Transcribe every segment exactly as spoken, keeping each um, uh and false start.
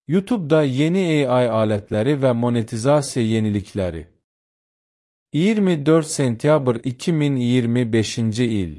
YouTube'da yeni A I aletləri və monetizasiya yenilikləri. iyirmi dörd sentyabr iki min iyirmi beşinci il.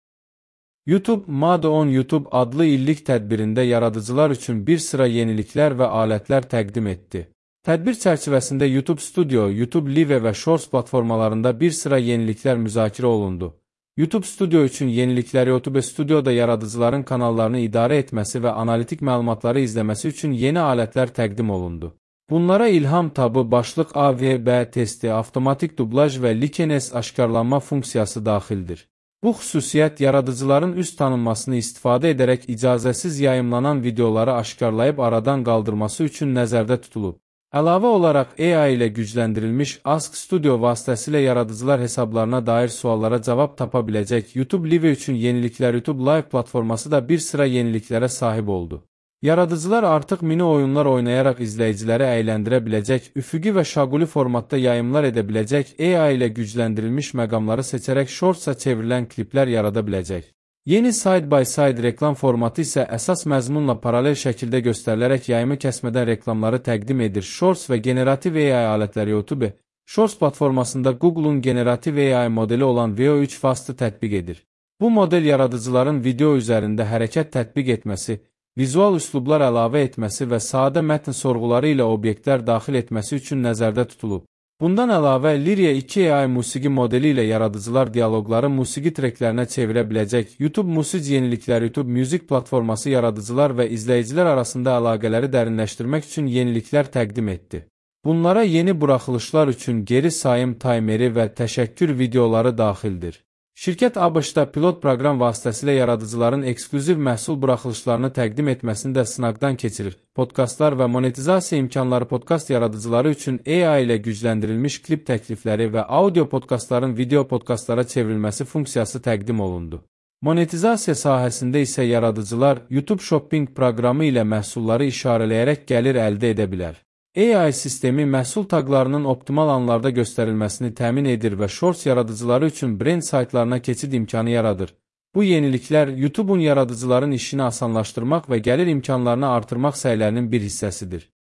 YouTube Mod on YouTube adlı illik tədbirində yaradıcılar üçün bir sıra yeniliklər və alətlər təqdim etdi. Tədbir çərçivəsində YouTube Studio, YouTube Live və Shorts platformalarında bir sıra yeniliklər müzakirə olundu. YouTube Studio üçün yeniliklər YouTube Studioda yaradıcıların kanallarını idarə etməsi və analitik məlumatları izləməsi üçün yeni alətlər təqdim olundu. Bunlara İlham tabı, başlıq A V B testi, avtomatik dublaj və Likenes aşkarlanma funksiyası daxildir. Bu xüsusiyyət yaradıcıların üz tanınmasını istifadə edərək icazəsiz yayımlanan videoları aşkarlayıb aradan qaldırması üçün nəzərdə tutulub. Əlavə olaraq A I ilə gücləndirilmiş Ask Studio vasitəsilə yaradıcılar hesablarına dair suallara cavab tapa biləcək. YouTube Live üçün yeniliklər. YouTube Live platforması da bir sıra yeniliklərə sahib oldu. Yaradıcılar artıq mini oyunlar oynayaraq izləyiciləri əyləndirə biləcək, üfüqi və şaquli formatda yayımlar edə biləcək, A I ilə gücləndirilmiş məqamları seçərək shortsa çevrilən kliplər yarada biləcək. Yeni side-by-side reklam formatı isə əsas məzmunla paralel şəkildə göstərilərək yayımı kəsmədən reklamları təqdim edir. Shorts və generativ A I alətləri. YouTube Shorts platformasında Google'un generativ A I modeli olan V O üç Fast'ı tətbiq edir. Bu model yaradıcıların video üzərində hərəkət tətbiq etməsi, vizual üslublar əlavə etməsi və sadə mətn sorğuları ilə obyektlər daxil etməsi üçün nəzərdə tutulub. Bundan əlavə, Lyria iki A I musiqi modeli ilə yaradıcılar dialoqları musiqi treklərinə çevirə biləcək. YouTube Music yenilikləri. YouTube Music platforması yaradıcılar və izləyicilər arasında əlaqələri dərinləşdirmək üçün yeniliklər təqdim etdi. Bunlara yeni buraxılışlar üçün geri sayım taymeri və təşəkkür videoları daxildir. Şirkət ABŞ-da pilot proqram vasitəsilə yaradıcıların eksklüziv məhsul buraxılışlarını təqdim etməsini də sınaqdan keçirir. Podkastlar və monetizasiya imkanları. Podkast yaradıcıları üçün A I ilə gücləndirilmiş klip təklifləri və audio podkastların video podkastlara çevrilməsi funksiyası təqdim olundu. Monetizasiya sahəsində isə yaradıcılar YouTube Shopping proqramı ilə məhsulları işarələyərək gəlir əldə edə bilər. A I sistemi məhsul taqlarının optimal anlarda göstərilməsini təmin edir və Shorts yaradıcıları üçün brend saytlarına keçid imkanı yaradır. Bu yeniliklər YouTube'un yaradıcıların işini asanlaşdırmaq və gəlir imkanlarını artırmaq səylərinin bir hissəsidir.